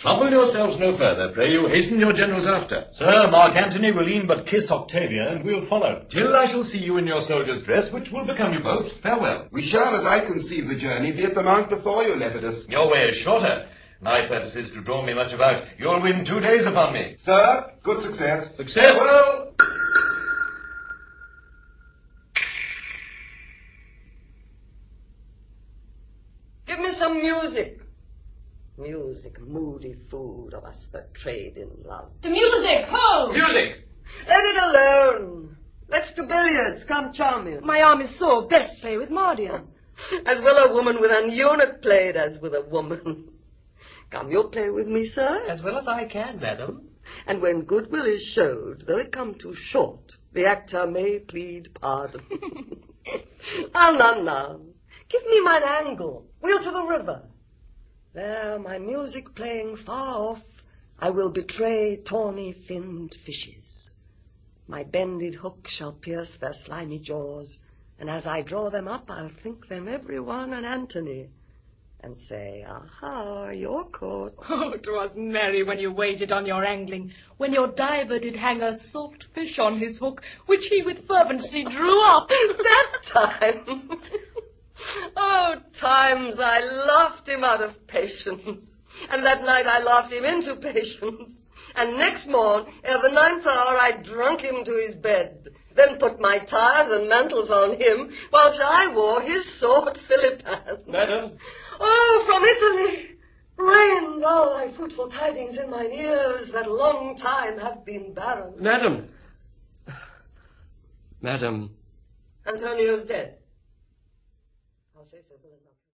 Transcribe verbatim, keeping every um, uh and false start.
Trouble yourselves no further. Pray you hasten your generals after. Sir, Mark Antony will e'en but kiss Octavia, and we'll follow. Till I shall see you in your soldier's dress, which will become you both. Farewell. We shall, as I conceive the journey, be at the mount before you, Lepidus. Your way is shorter. My purpose is to draw me much about. You'll win two days upon me. Sir, good success. Success. Well. Give me some music. Music, moody food of us that trade in love. The music, ho! Music! Let it alone. Let's do billiards. Come, Charmian. My arm is sore. Best play with Mardian. As well a woman with an eunuch played as with a woman. Come, you'll play with me, sir? As well as I can, madam. And when goodwill is showed, though it come too short, the actor may plead pardon. Ah, now, now. Give me mine angle. Wheel to the river. There, my music playing far off, I will betray tawny-finned fishes. My bended hook shall pierce their slimy jaws, and as I draw them up, I'll think them every one an Antony, and say, aha, you're caught. Oh, 'twas merry when you waited on your angling, when your diver did hang a salt fish on his hook, which he with fervency drew up. That time... Oh, times I laughed him out of patience, and that night I laughed him into patience, and next morn, ere the ninth hour, I drunk him to his bed, then put my tires and mantles on him, whilst I wore his sword Philippan. Madam. Oh, from Italy, rain thou thy fruitful tidings in mine ears that long time have been barren. Madam. Madam. Antonio's dead. I'll say so.